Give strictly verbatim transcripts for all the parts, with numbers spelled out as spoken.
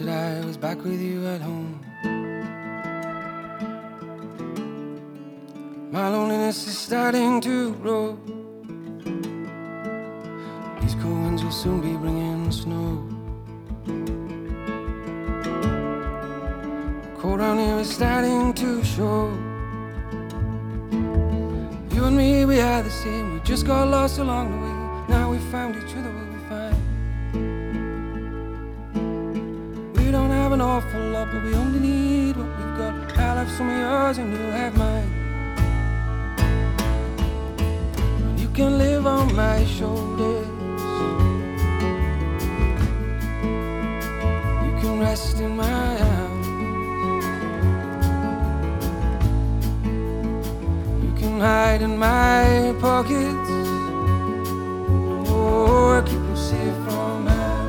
that I was back with you at home. My loneliness is starting to grow. These cold winds will soon be bringing snow. Cold down here is starting to show. You and me, we are the same. We just got lost along the way. Now we found each other, we'll be fine. We don't have an awful lot, but we only need what we've got. I'll have some of yours and you'll have mine. You can live on my shoulders. You can rest in my arms. You can hide in my pockets. Oh, I keep you safe from harm.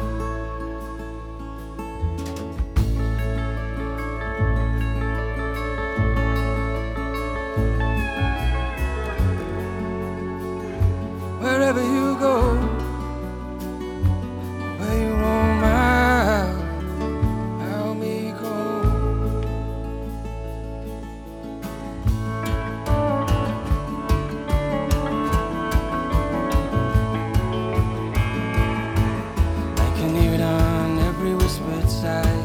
Wherever you go, where you roam out, I'll be home. I can hear it on every whispered sigh.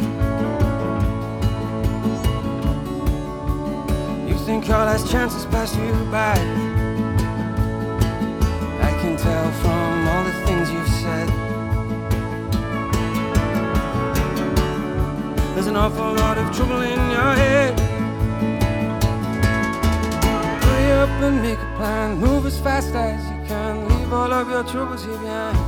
You think your last chance has passed you by. I can tell from all the things you've said. There's an awful lot of trouble in your head. Hurry up and make a plan. Move as fast as you can. Leave all of your troubles here behind.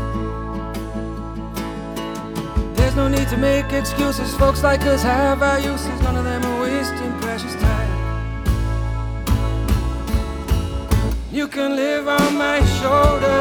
There's no need to make excuses. Folks like us have our uses. None of them are wasting precious time. You can live on my shoulder.